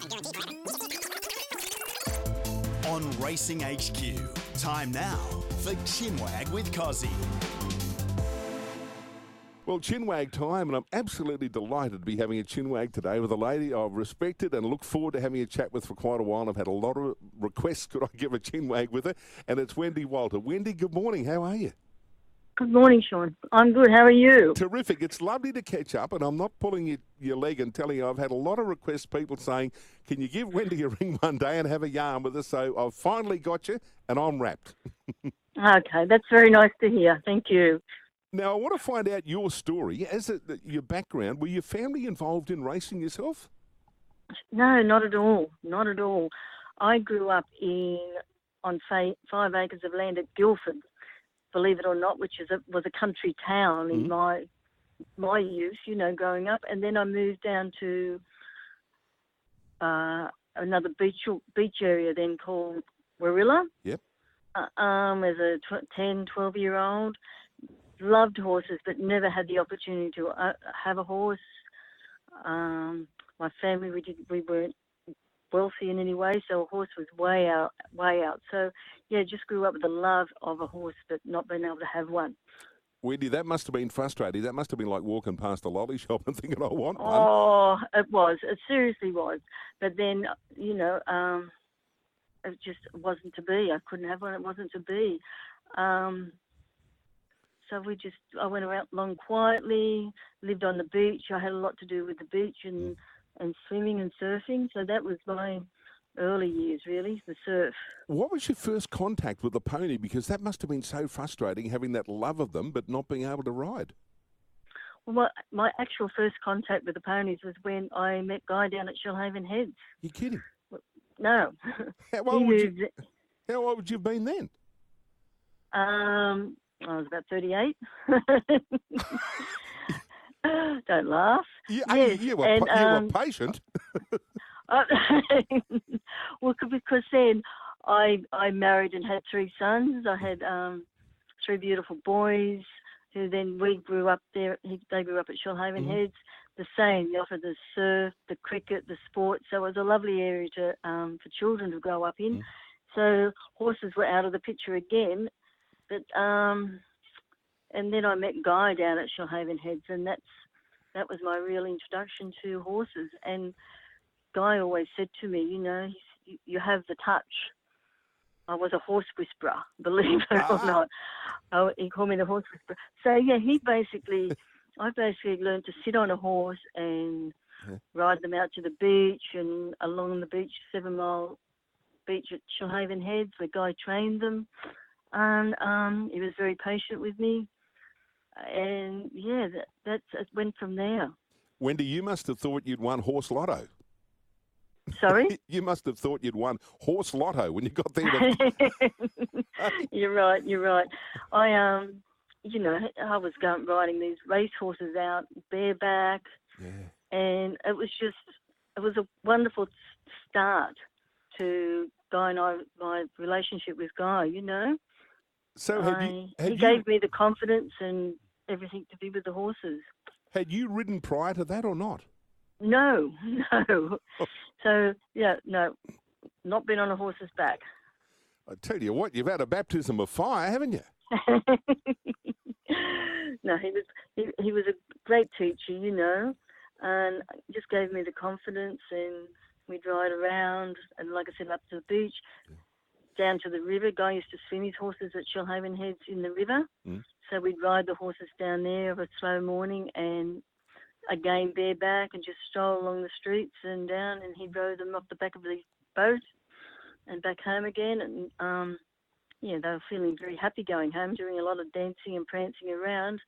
On Racing HQ, time now for Chinwag with Cozzy. Well, Chinwag time, and I'm absolutely delighted to be having a Chinwag today with a lady I've respected and look forward to having a chat with for quite a while. I've had a lot of requests, could I give a Chinwag with her? And it's Wendy Walter. Wendy, good morning. How are you? Good morning, Sean. I'm good. How are you? Terrific. It's lovely to catch up, and I'm not pulling your leg and telling you I've had a lot of requests, people saying, can you give Wendy a ring one day and have a yarn with us? So I've finally got you, and I'm wrapped. Okay, that's very nice to hear. Thank you. Now, I want to find out your story. Your background, were your family involved in racing yourself? No, not at all. Not at all. I grew up on 5 acres of land at Guildford, believe it or not, which was a country town in my youth, growing up. And then I moved down to another beach area then called Warilla. Yep. As a 10, 12-year-old. Loved horses, but never had the opportunity to have a horse. My family, we weren't wealthy in any way, so a horse was way out. So, yeah, just grew up with the love of a horse, but not being able to have one. Wendy, that must have been frustrating. That must have been like walking past a lolly shop and thinking, I want one. Oh, it was. It seriously was. But then, it just wasn't to be. I couldn't have one. It wasn't to be. So I went along quietly, lived on the beach. I had a lot to do with the beach and swimming and surfing. So that was my early years, really, the surf. What was your first contact with the pony? Because that must have been so frustrating, having that love of them, but not being able to ride. Well, my actual first contact with the ponies was when I met Guy down at Shellhaven Heads. You're kidding? No. How old would you have been then? I was about 38. Don't laugh. You were patient. Well, because then I married and had 3 sons. I had 3 beautiful boys who then we grew up there. They grew up at Shellhaven Heads. The same. They offered the surf, the cricket, the sports. So it was a lovely area for children to grow up in. So horses were out of the picture again. But and then I met Guy down at Shellhaven Heads, and that was my real introduction to horses. And Guy always said to me, you have the touch. I was a horse whisperer, believe it or not. He called me the horse whisperer. So yeah, I basically learned to sit on a horse and ride them out to the beach and along the beach, 7 Mile Beach at Shellhaven Heads, where Guy trained them. And he was very patient with me. And, yeah, it went from there. Wendy, you must have thought you'd won Horse Lotto. Sorry? You must have thought you'd won Horse Lotto when you got there. You're right. I was riding these race horses out bareback. Yeah. And it was a wonderful start to Guy and my relationship with Guy, So he gave me the confidence and everything to be with the horses. Had you ridden prior to that or not? No. So, no, not been on a horse's back. I tell you what, you've had a baptism of fire, haven't you? No, he was a great teacher, and just gave me the confidence, and we'd ride around, and like I said, up to the beach. Down to the river. Guy used to swim his horses at Shellhaven Heads in the river. So we'd ride the horses down there of a slow morning and again bareback and just stroll along the streets and down, and he'd row them off the back of the boat and back home again. And, they were feeling very happy going home, doing a lot of dancing and prancing around.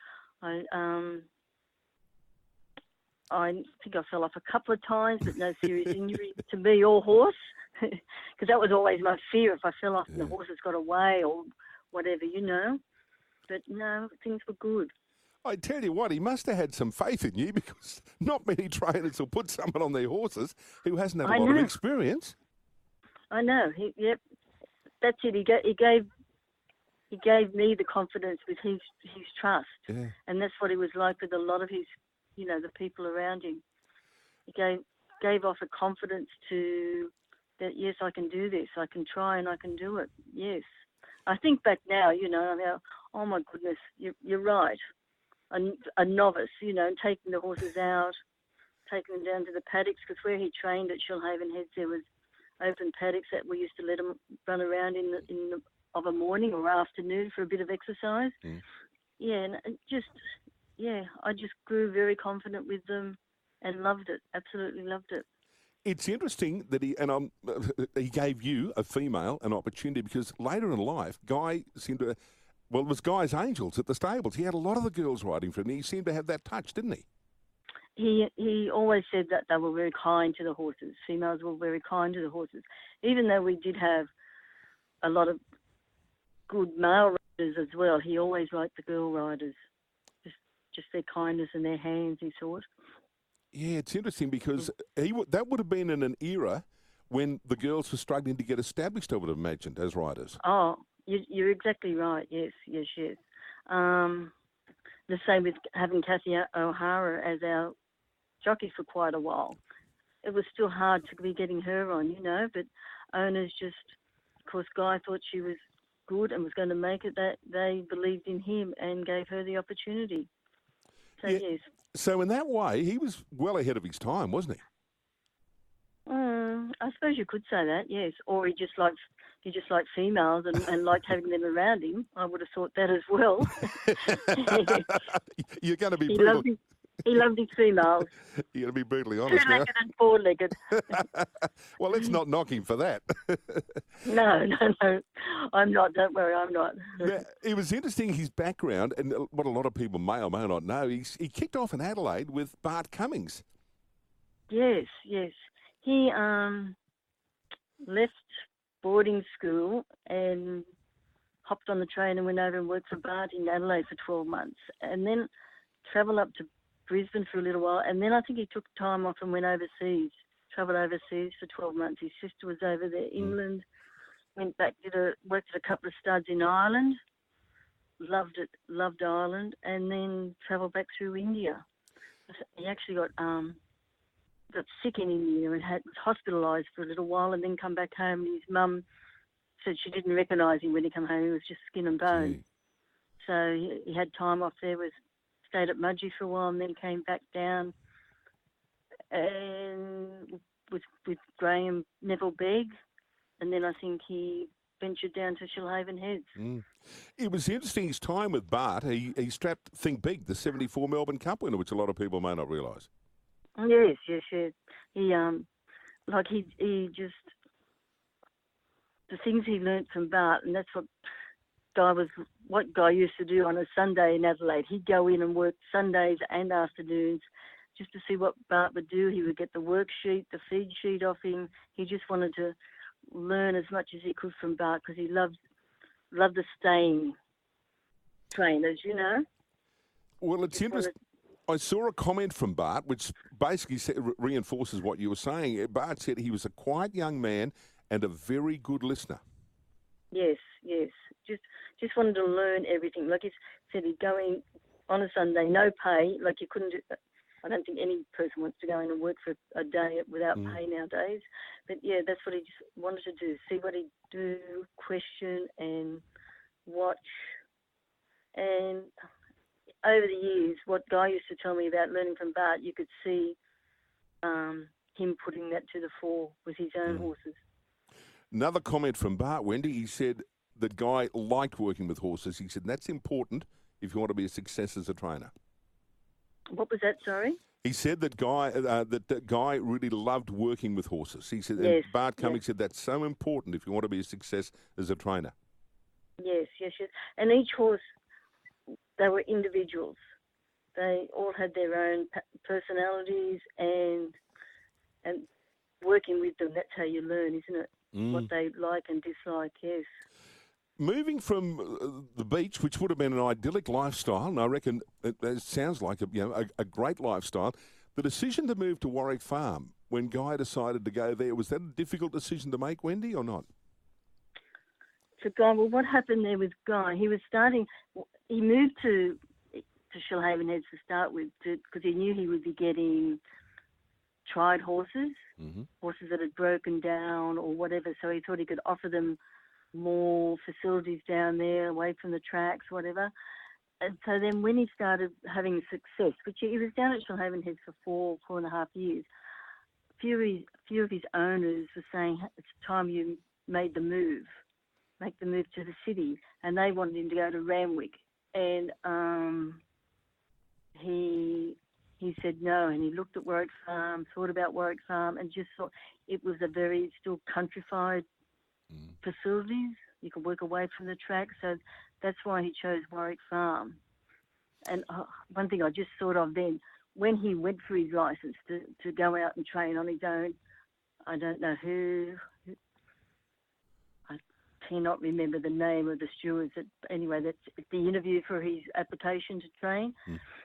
I think I fell off a couple of times, but no serious injury to me or horse. Because that was always my fear, if I fell off and the horses got away or whatever, But no, things were good. I tell you what, he must have had some faith in you, because not many trainers will put someone on their horses who hasn't had a lot of experience. I know. That's it. He gave me the confidence with his trust, and that's what he was like with a lot of his, the people around him. He gave gave off a confidence to that, yes, I can do this. I can try and I can do it. Yes. I think back now, oh my goodness, you're right. A novice, and taking the horses out, taking them down to the paddocks, because where he trained at Shoalhaven Heads, there was open paddocks that we used to let him run around of a morning or afternoon for a bit of exercise. Yeah, and I just grew very confident with them and loved it, absolutely loved it. It's interesting that he gave you, a female, an opportunity, because later in life, Guy seemed to, it was Guy's Angels at the stables. He had a lot of the girls riding for him. He seemed to have that touch, didn't he? He always said that they were very kind to the horses. Females were very kind to the horses. Even though we did have a lot of good male riders as well, he always liked the girl riders. Just their kindness and their hands, he thought. Yeah, it's interesting because that would have been in an era when the girls were struggling to get established, I would have imagined, as riders. Oh, you're exactly right. Yes. The same with having Kathy O'Hara as our jockey for quite a while. It was still hard to be getting her on, but owners just, of course, Guy thought she was good and was going to make it, that they believed in him and gave her the opportunity. So, yeah. Yes. So in that way, he was well ahead of his time, wasn't he? I suppose you could say that, yes. Or he just liked females and liked having them around him. I would have thought that as well. You're going to be brutal. He loved his females. You're going to be brutally honest now. Two-legged and four-legged. Well, let's not knock him for that. No. I'm not. Don't worry, I'm not. Now, it was interesting, his background, and what a lot of people may or may not know, he kicked off in Adelaide with Bart Cummings. Yes. He left boarding school and hopped on the train and went over and worked for Bart in Adelaide for 12 months, and then travelled up to Brisbane for a little while, and then I think he took time off and went overseas, travelled overseas for 12 months. His sister was over there, England, went back, worked at a couple of studs in Ireland, loved it, loved Ireland, and then travelled back through India. He actually got sick in India and was hospitalised for a little while, and then come back home. His mum said she didn't recognise him when he came home. He was just skin and bone. Gee. So he had time off there, stayed at Mudgee for a while, and then came back down and with Graham Neville Begg, and then I think he ventured down to Shoalhaven Heads. It was interesting, his time with Bart. He strapped Think Big, the 74 Melbourne Cup winner, which a lot of people may not realise. Yes. He just, the things he learnt from Bart, and that's what Guy used to do on a Sunday in Adelaide. He'd go in and work Sundays and afternoons just to see what Bart would do. He would get the worksheet, the feed sheet off him. He just wanted to learn as much as he could from Bart because he loved the staying trainers, Well, it's interesting. I saw a comment from Bart which basically reinforces what you were saying. Bart said he was a quiet young man and a very good listener. Yes. Just wanted to learn everything. Like he said, he'd go in on a Sunday, no pay. Like you couldn't do, I don't think any person wants to go in and work for a day without pay nowadays. But yeah, that's what he just wanted to do. See what he'd do, question and watch. And over the years, what Guy used to tell me about learning from Bart, you could see him putting that to the fore with his own horses. Another comment from Bart, Wendy, he said that Guy liked working with horses. He said that's important if you want to be a success as a trainer. What was that, sorry? He said that Guy really loved working with horses. He said, yes, and Bart Cummings said that's so important if you want to be a success as a trainer. Yes. And each horse, they were individuals. They all had their own personalities, and working with them, that's how you learn, isn't it? What they like and dislike, yes. Moving from the beach, which would have been an idyllic lifestyle, and I reckon it sounds like a great lifestyle, the decision to move to Warwick Farm, when Guy decided to go there, was that a difficult decision to make, Wendy, or not? So Guy, well, what happened there with Guy? He moved to Shoalhaven Heads to start with because he knew he would be getting tried horses, Mm-hmm. horses that had broken down or whatever. So he thought he could offer them more facilities down there, away from the tracks, whatever. And so then when he started having success, which he was down at Shoalhaven Heads for 4.5 years, a few of his owners were saying, it's time you made the move, make the move to the city. And they wanted him to go to Randwick. And he said no, and he looked at Warwick Farm, thought about Warwick Farm, and just thought it was a very still countrified facilities. You could work away from the track, so that's why he chose Warwick Farm. And one thing I just thought of then, when he went for his licence to go out and train on his own, I don't know who, I cannot remember the name of the stewards. Anyway, that's the interview for his application to train.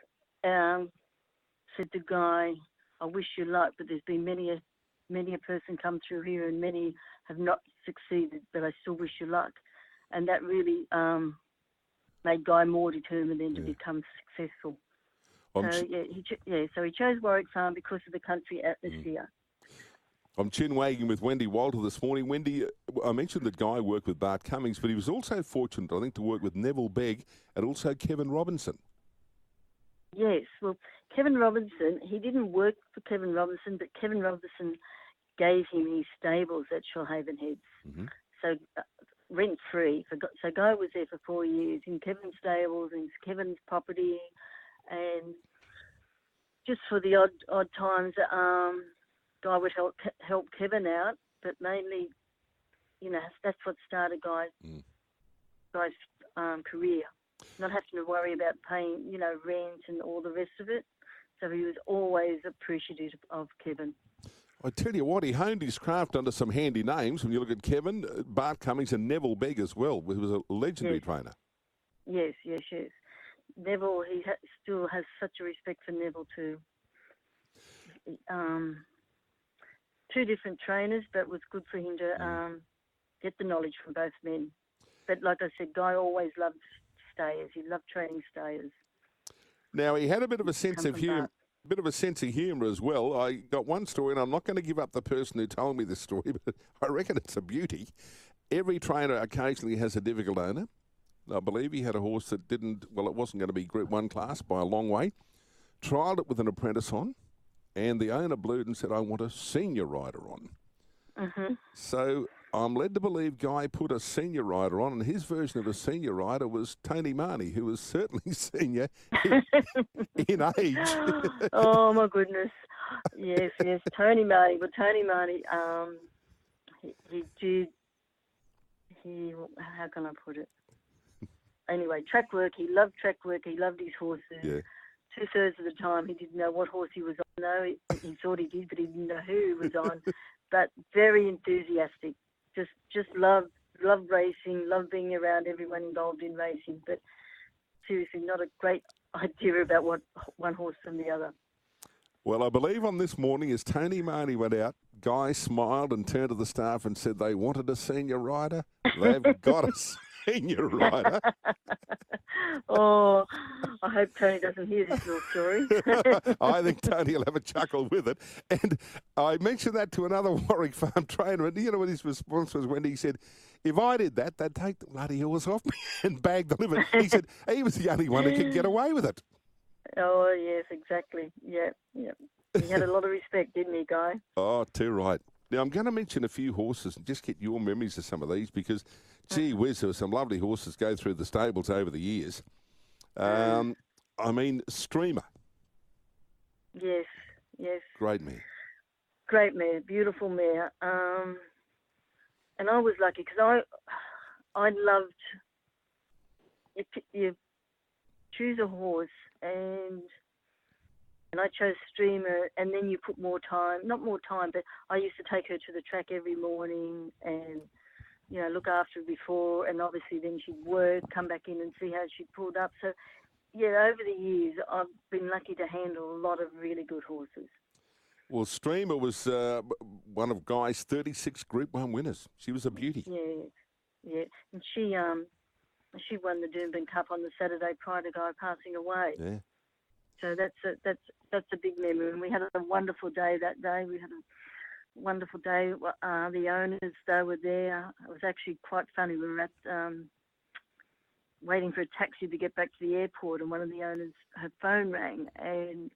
Said the guy, I wish you luck, but there's been many a person come through here and many have not succeeded, but I still wish you luck. And that really made Guy more determined then to become successful. So he chose Warwick Farm because of the country atmosphere. I'm chin-wagging with Wendy Walter this morning. Wendy, I mentioned that Guy worked with Bart Cummings, but he was also fortunate, I think, to work with Neville Begg and also Kevin Robinson. Yes, well, Kevin Robinson, he didn't work for Kevin Robinson, but Kevin Robinson gave him his stables at Shoalhaven Heads. Mm-hmm. So rent-free. So Guy was there for 4 years in Kevin's stables, in Kevin's property, and just for the odd times, Guy would help Kevin out, but mainly, that's what started Guy's career. Not having to worry about paying, rent and all the rest of it. So he was always appreciative of Kevin. I tell you what, he honed his craft under some handy names. When you look at Kevin, Bart Cummings and Neville Begg as well, who was a legendary trainer. Yes. Neville, he still has such a respect for Neville too. Two different trainers, but it was good for him to get the knowledge from both men. But like I said, Guy always loved stayers. He loved training stayers. Now, he had a bit of a sense of humour. As well. I got one story, and I'm not going to give up the person who told me this story, but I reckon it's a beauty. Every trainer occasionally has a difficult owner. I believe he had a horse that it wasn't going to be Group 1 class by a long way. Trialled it with an apprentice on, and the owner blew and said, I want a senior rider on. Mm-hmm. So I'm led to believe Guy put a senior rider on, and his version of a senior rider was Tony Marnie, who was certainly senior in age. Oh, my goodness. Yes, Tony Marnie. Well, Tony Marnie, how can I put it? Anyway, track work. He loved track work. He loved his horses. Yeah. 2/3 of the time, he didn't know what horse he was on. No, he thought he did, but he didn't know who he was on. But very enthusiastic. Just loved racing, loved being around everyone involved in racing. But seriously, not a great idea about what one horse from the other. Well, I believe on this morning, as Tony Marnie went out, Guy smiled and turned to the staff and said they wanted a senior rider. They've got a senior rider. Oh, I hope Tony doesn't hear this little story. I think Tony will have a chuckle with it. And I mentioned that to another Warwick Farm trainer, and you know what his response was when he said, if I did that, they'd take the bloody horse off me and bag the liver. He said he was the only one who could get away with it. Oh, yes, exactly. Yeah. He had a lot of respect, didn't he, Guy? Oh, too right. Now, I'm going to mention a few horses and just get your memories of some of these because, gee whiz, there were some lovely horses go through the stables over the years. Streamer. Yes. Great mare. Great mare, beautiful mare. And I was lucky because I loved, you choose a horse and I chose Streamer, and then you put more time, not more time, but I used to take her to the track every morning and, look after her before, and obviously then she'd work, come back in and see how she pulled up. So, over the years, I've been lucky to handle a lot of really good horses. Well, Streamer was one of Guy's 36 Group 1 winners. She was a beauty. Yeah. And she won the Doomben Cup on the Saturday prior to Guy passing away. Yeah. So that's that's a big memory. And we had a wonderful day that day. We had a wonderful day. The owners, they were there. It was actually quite funny. We were at waiting for a taxi to get back to the airport, and one of the owners, her phone rang, and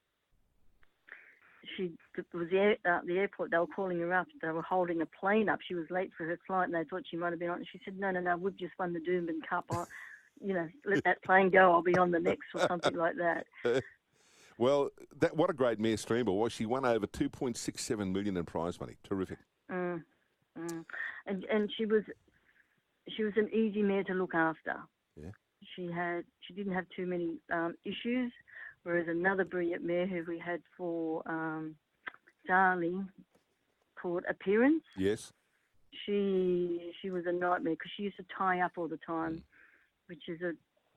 it was the airport. They were calling her up. They were holding a plane up. She was late for her flight, and they thought she might have been on. She said, "No, we've just won the Doomben Cup. Let that plane go. I'll be on the next," or something like that. Well, what a great mare Streamer was. She won over $2.67 million in prize money. Terrific. And she was an easy mare to look after. Yeah. She didn't have too many issues. Whereas another brilliant mare who we had for Darling, called Appearance. Yes. She was a nightmare because she used to tie up all the time, which is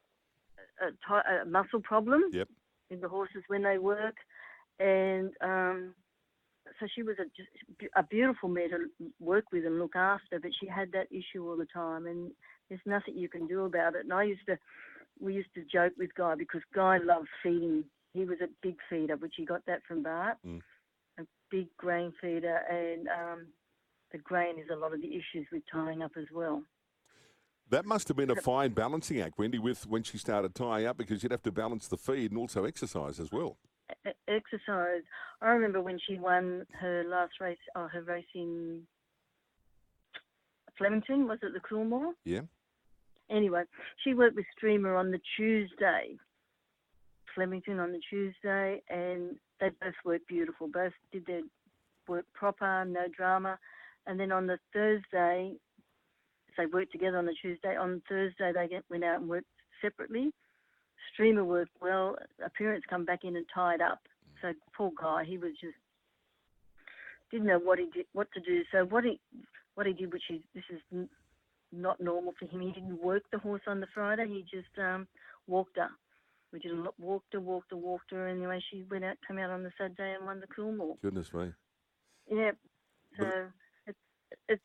a muscle problem. Yep. In the horses when they work, and so she was just a beautiful mare to work with and look after. But she had that issue all the time, and there's nothing you can do about it. And we used to joke with Guy because Guy loved feeding. He was a big feeder, which he got that from Bart, a big grain feeder, and the grain is a lot of the issues with tying up as well. That must have been a fine balancing act, Wendy, when she started tying up, because you'd have to balance the feed and also exercise as well. Exercise. I remember when she won her last race, her race in Flemington, was it the Coolmore? Yeah. Anyway, she worked with Streamer on the Tuesday, Flemington on the Tuesday, and they both worked beautiful. Both did their work proper, no drama. And then on the Thursday, they worked together on the Tuesday. On Thursday, they went out and worked separately. Streamer worked well. Appearance come back in and tied up. So poor Guy, he was just didn't know what to do. So what he did, this is not normal for him. He didn't work the horse on the Friday. He just walked her. We just walked her. Anyway, she came out on the Saturday and won the Coolmore. Goodness me. Yeah. So it's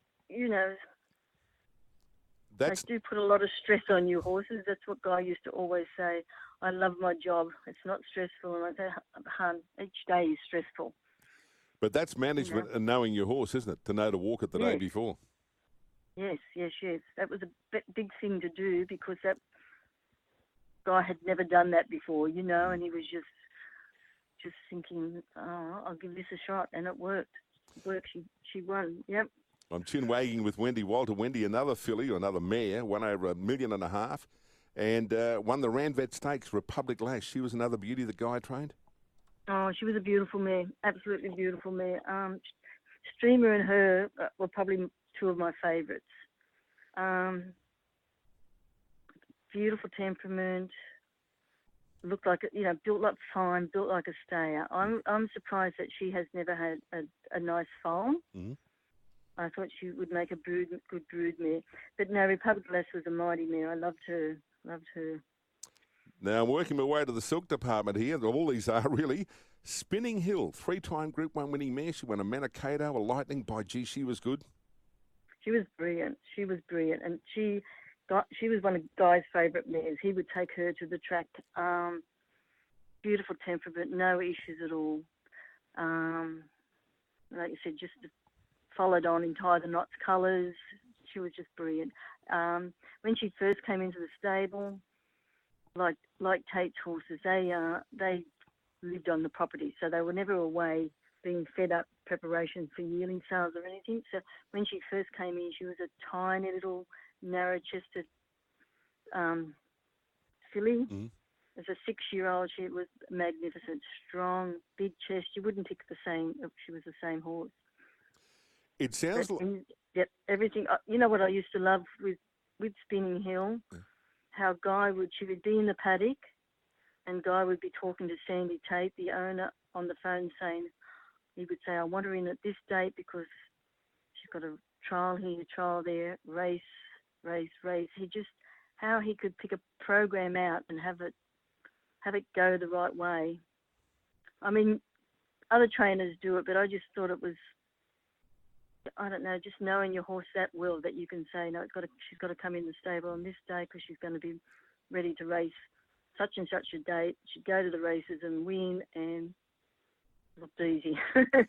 they do put a lot of stress on you horses. That's what Guy used to always say. I love my job. It's not stressful. And I say, "Hun, each day is stressful." But that's management and knowing your horse, isn't it? To know to walk it the day before. Yes. That was a big thing to do because that Guy had never done that before, and he was just thinking, "Oh, I'll give this a shot," and it worked. She won. Yep. I'm chin wagging with Wendy Walter. Wendy, another filly or another mare, won over $1.5 million, and won the Randvet Stakes, Republic Lash. She was another beauty that Guy trained. Oh, she was a beautiful mare, absolutely beautiful mare. Streamer and her were probably two of my favourites. Beautiful temperament, looked like built like fine, built like a stayer. I'm surprised that she has never had a nice foal. Mm-hmm. I thought she would make a good brood mare. But no, Republic Lash was a mighty mare. I loved her. Now I'm working my way to the silk department here. All these are really. Spinning Hill, 3-time Group 1 winning mare. She won a Manikato, a Lightning. By G, she was good. She was brilliant. And she was one of Guy's favourite mares. He would take her to the track. Beautiful temperament, no issues at all. Like you said, just followed on in Tie the Knots colours. She was just brilliant. When she first came into the stable, like Tate's horses, they lived on the property, so they were never away being fed up preparation for yearling sales or anything. So when she first came in, she was a tiny little narrow-chested filly. Mm-hmm. As a 6-year-old, she was magnificent, strong, big chest. You wouldn't pick the same if she was the same horse. It sounds like... Yep, everything. You know what I used to love with Spinning Hill? Yeah. How she would be in the paddock and Guy would be talking to Sandy Tate, the owner, on the phone he would say, "I want her in at this date because she's got a trial here, trial there, race. How he could pick a program out and have it go the right way. I mean, other trainers do it, but I just thought it was, I don't know, just knowing your horse that well that you can say, no, she's got to come in the stable on this day because she's going to be ready to race such and such a date, should go to the races and win, and it looked easy.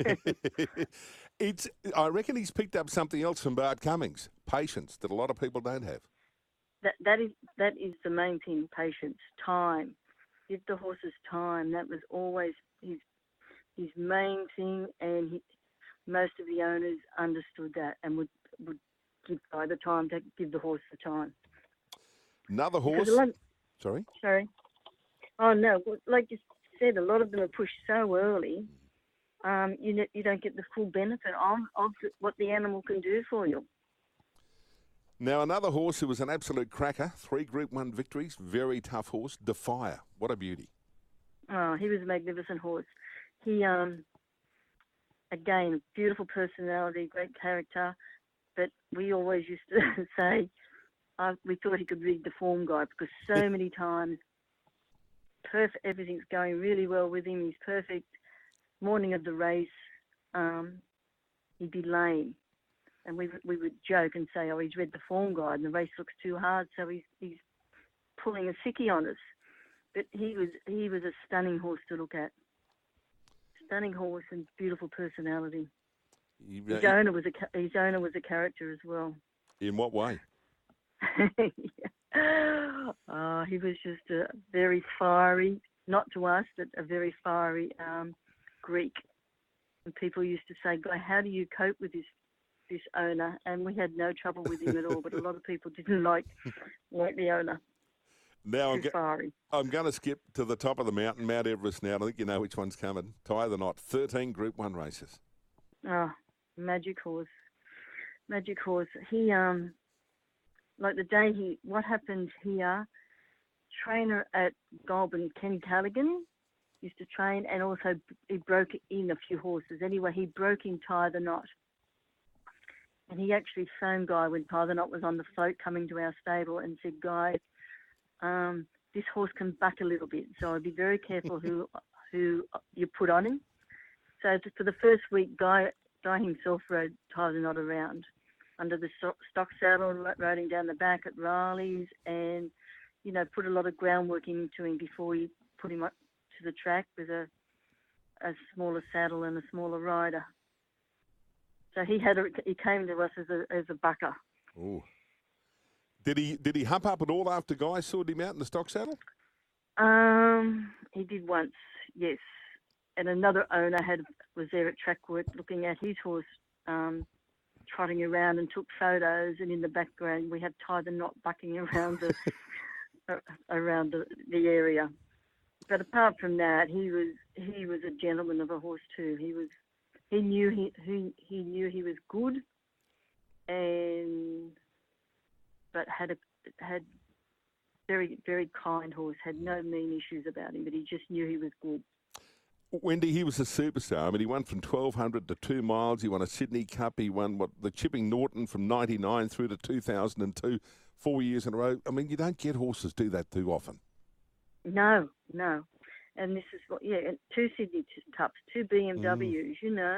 I reckon he's picked up something else from Bart Cummings, patience, that a lot of people don't have. That is the main thing, patience, time. Give the horses time. That was always his main thing, and most of the owners understood that and would give Guy the time to give the horse the time. Another horse. Sorry? Oh, no. Like you said, a lot of them are pushed so early, you don't get the full benefit of what the animal can do for you. Now, another horse who was an absolute cracker, 3 Group 1 victories, very tough horse, Defier. What a beauty. Oh, he was a magnificent horse. He, again, beautiful personality, great character, but we always used to say we thought he could read the form guide, because so many times everything's going really well with him. He's perfect. Morning of the race, he'd be lame. And we would joke and say, oh, he's read the form guide and the race looks too hard, so he's pulling a sickie on us. But he was a stunning horse to look at. Stunning horse and beautiful personality. His owner was a character as well. In what way? He was just a very fiery, not to us, but a very fiery Greek. And people used to say, Guy, how do you cope with this owner? And we had no trouble with him at all, but a lot of people didn't like the owner. Now I'm going to skip to the top of the mountain, Mount Everest now. I think you know which one's coming. Tie the knot. 13 Group 1 races. Oh, magic horse. Magic horse. He, like the day what happened here, trainer at Goulburn, Kenny Callaghan, used to train, and also he broke in a few horses. Anyway, he broke in Tie the Knot. And he actually phoned Guy when Tie the Knot was on the float coming to our stable and said, Guy, this horse can buck a little bit, so I'd be very careful who you put on him. So for the first week, Guy himself rode Tie the Knot around under the stock saddle, rode him down the back at Riley's, and, put a lot of groundwork into him before he put him up to the track with a smaller saddle and a smaller rider. So he came to us as a bucker. Oh. Did he hump up at all after Guy sorted him out in the stock saddle? He did once, yes. And another owner was there at track work looking at his horse trotting around and took photos. And in the background, we had Tie the Knot bucking around around the area. But apart from that, he was a gentleman of a horse too. He knew he was good, but had very, very kind horse, had no mean issues about him, but he just knew he was good. Wendy, he was a superstar. I mean, he won from 1,200 to 2 miles. He won a Sydney Cup. He won the Chipping Norton from 99 through to 2002, 4 years in a row. I mean, you don't get horses do that too often. No. And this is and 2 Sydney Cups, 2 BMWs,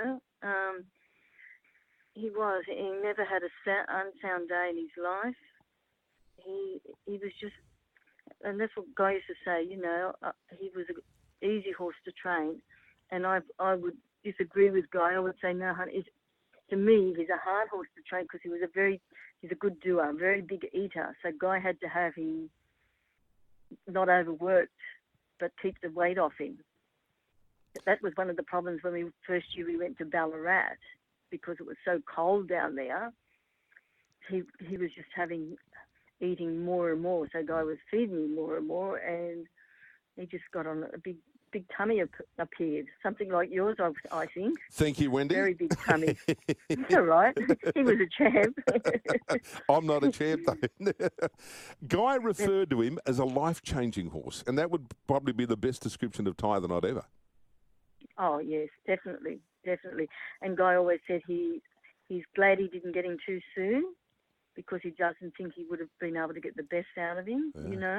He never had a unsound day in his life. He was just, and that's what Guy used to say, he was an easy horse to train. And I would disagree with Guy. I would say, no, honey, to me, he's a hard horse to train because he's a good doer, very big eater. So Guy had to have him not overworked, but keep the weight off him. That was one of the problems when we went to Ballarat, because it was so cold down there. He was just eating more and more, so Guy was feeding him more and more, and he just got on a big tummy appeared, something like yours, I think. Thank you, Wendy. Very big tummy. It's all right. He was a champ. I'm not a champ, though. Guy referred to him as a life-changing horse, and that would probably be the best description of Tie the Knot ever. Oh, yes, definitely. And Guy always said he's glad he didn't get him too soon, because he doesn't think he would have been able to get the best out of him,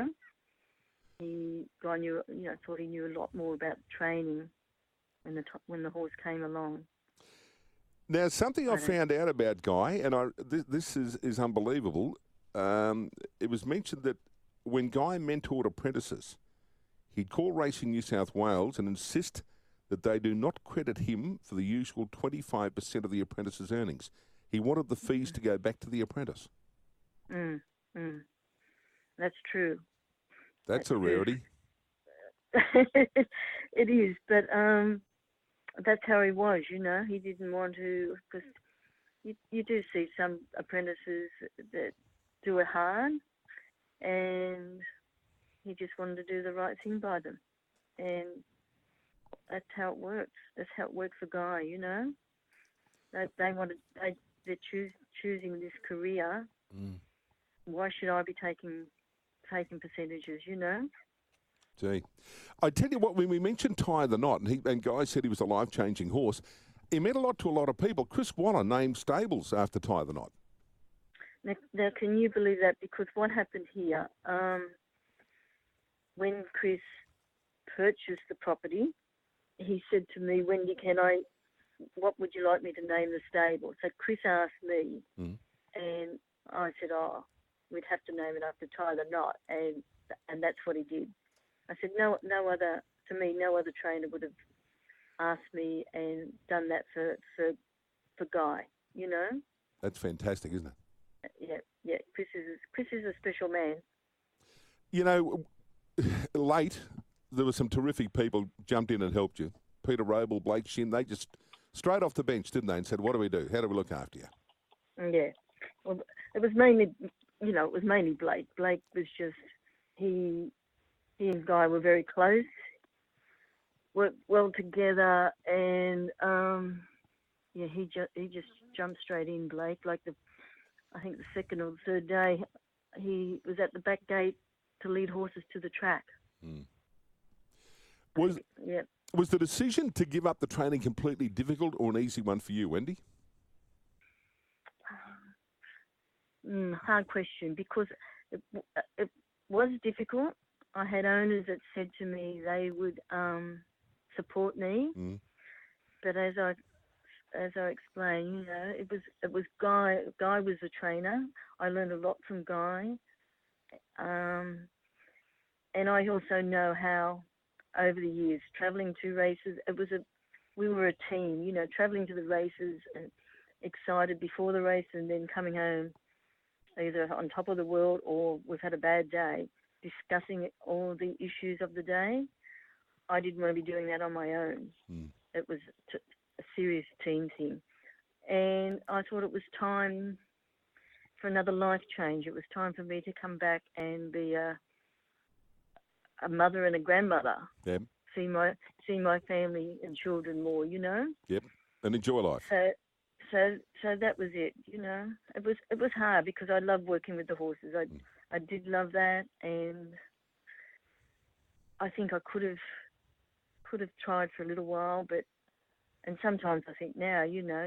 Guy thought he knew a lot more about training when the horse came along. Now, something I found out about Guy, and this is unbelievable. It was mentioned that when Guy mentored apprentices, he'd call Racing New South Wales and insist that they do not credit him for the usual 25% of the apprentice's earnings. He wanted the fees to go back to the apprentice. That's true. That's a rarity. It is, but that's how he was, you know. He didn't want to, because you do see some apprentices that do it hard, and he just wanted to do the right thing by them. And that's how it works. That's how it works for Guy, you know. They're choosing this career. Why should I be taking percentages, you know? Gee. I tell you what, when we mentioned Tie the Knot, and Guy said he was a life-changing horse, he meant a lot to a lot of people. Chris Waller named stables after Tie the Knot. Now, can you believe that? Because what happened here, when Chris purchased the property, he said to me, Wendy, what would you like me to name the stable? So Chris asked me, and I said, we'd have to name it after Tie the Knot, and that's what he did. I said, no other trainer would have asked me and done that for Guy, you know? That's fantastic, isn't it? Yeah. Chris is a special man. You know, late, there were some terrific people jumped in and helped you. Peter Roble, Blake Shin, they just straight off the bench, didn't they, and said, what do we do? How do we look after you? Yeah. Well, it was mainly Blake. Blake was just, he and Guy were very close, worked well together, and he just jumped straight in, Blake. Like I think the second or the third day, he was at the back gate to lead horses to the track. Was the decision to give up the training completely difficult or an easy one for you, Wendy? Hard question, because it was difficult. I had owners that said to me they would support me, but as I explained, you know, it was Guy. Guy was the trainer. I learned a lot from Guy, and I also know how over the years travelling to races, we were a team. You know, travelling to the races and excited before the race, and then coming home either on top of the world or we've had a bad day, discussing all the issues of the day. I didn't want to be doing that on my own. It was a serious team thing. And I thought it was time for another life change. It was time for me to come back and be a mother and a grandmother. Yep. See my family and children more, you know? Yep. And enjoy life. So that was it, you know. It was hard because I love working with the horses. I did love that, and I think I could have tried for a little while, and sometimes I think now, you know,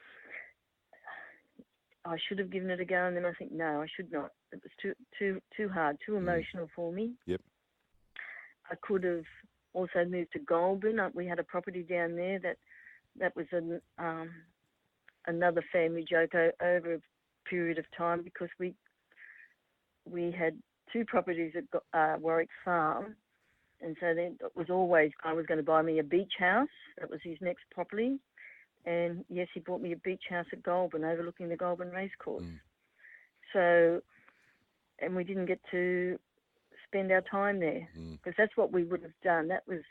I should have given it a go, and then I think no, I should not. It was too hard, too emotional for me. Yep. I could have also moved to Goulburn. We had a property down there that was another family joke over a period of time, because we had two properties at Warwick Farm, and so then it was always I was going to buy me a beach house. That was his next property, and yes, he bought me a beach house at Goulburn, overlooking the Goulburn Racecourse. So, and we didn't get to spend our time there, because that's what we would have done. That was,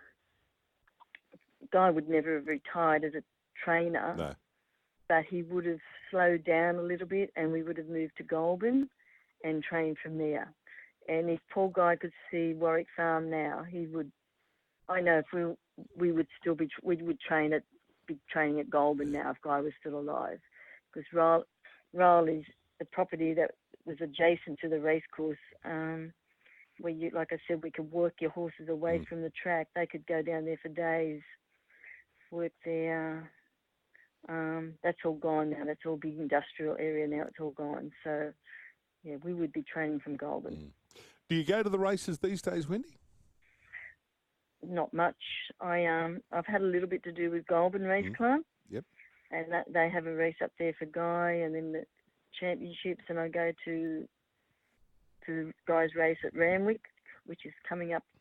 Guy would never have retired as a trainer. No. But he would have slowed down a little bit, and we would have moved to Goulburn and trained from there. And if Paul Guy could see Warwick Farm now, he would. I know if we would still be, we would be training at Goulburn now if Guy was still alive, because Ryle is a property that was adjacent to the racecourse, where you, like I said, we could work your horses away from the track. They could go down there for days, work there. That's all gone now. That's all big industrial area now. It's all gone. So, yeah, we would be training from Goulburn. Do you go to the races these days, Wendy? Not much. I've had a little bit to do with Goulburn Race Club. Yep. And they have a race up there for Guy, and then the championships, and I go to Guy's race at Ramwick, which is coming up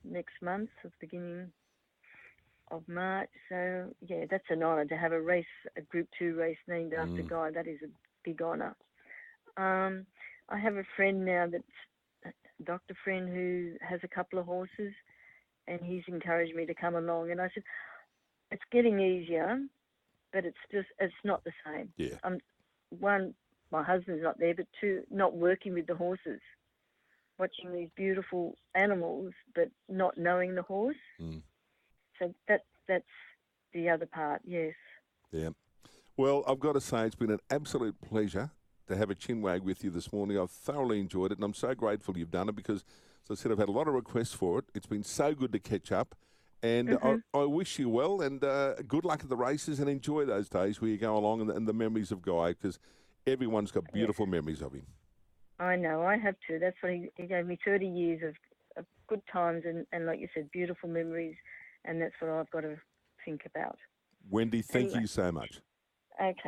next month, at the beginning of March. So, yeah, that's an honour to have a Group 2 race named after Guy. That is a big honour. I have a friend now that's a doctor friend who has a couple of horses, and he's encouraged me to come along. And I said, it's getting easier, but it's not the same. Yeah. One, my husband's not there, but two, not working with the horses, watching these beautiful animals, but not knowing the horse. So that's the other part, yes. Yeah. Well, I've got to say, it's been an absolute pleasure to have a chinwag with you this morning. I've thoroughly enjoyed it, and I'm so grateful you've done it because, as I said, I've had a lot of requests for it. It's been so good to catch up, and I wish you well, and good luck at the races, and enjoy those days where you go along and the memories of Guy, because everyone's got beautiful memories of him. I know, I have too. That's what he gave me, 30 years of good times and, like you said, beautiful memories, and that's what I've got to think about. Wendy, thank you so much. Okay.